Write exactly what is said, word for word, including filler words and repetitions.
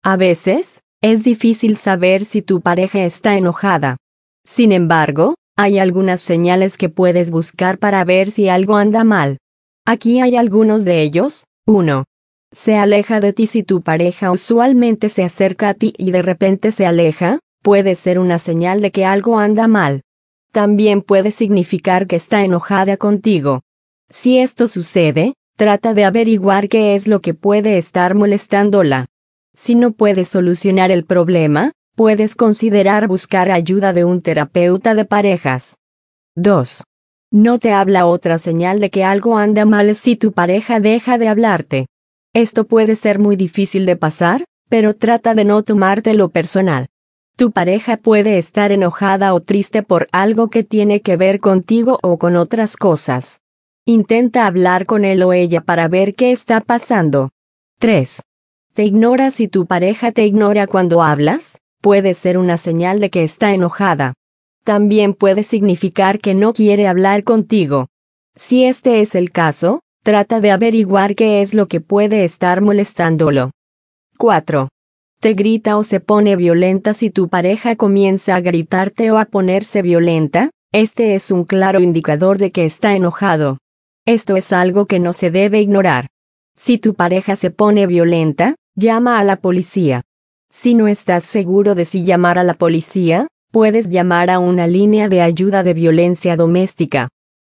A veces, es difícil saber si tu pareja está enojada. Sin embargo, hay algunas señales que puedes buscar para ver si algo anda mal. Aquí hay algunos de ellos. uno. Se aleja de ti. Si tu pareja usualmente se acerca a ti y de repente se aleja, puede ser una señal de que algo anda mal. También puede significar que está enojada contigo. Si esto sucede, trata de averiguar qué es lo que puede estar molestándola. Si no puedes solucionar el problema, puedes considerar buscar ayuda de un terapeuta de parejas. dos. No te habla. Otra señal de que algo anda mal es si tu pareja deja de hablarte. Esto puede ser muy difícil de pasar, pero trata de no tomártelo personal. Tu pareja puede estar enojada o triste por algo que tiene que ver contigo o con otras cosas. Intenta hablar con él o ella para ver qué está pasando. tres. ¿Te ignora? Si tu pareja te ignora cuando hablas, puede ser una señal de que está enojada. También puede significar que no quiere hablar contigo. Si este es el caso, trata de averiguar qué es lo que puede estar molestándolo. cuatro. Te grita o se pone violenta. Si tu pareja comienza a gritarte o a ponerse violenta, este es un claro indicador de que está enojado. Esto es algo que no se debe ignorar. Si tu pareja se pone violenta, llama a la policía. Si no estás seguro de si llamar a la policía, puedes llamar a una línea de ayuda de violencia doméstica.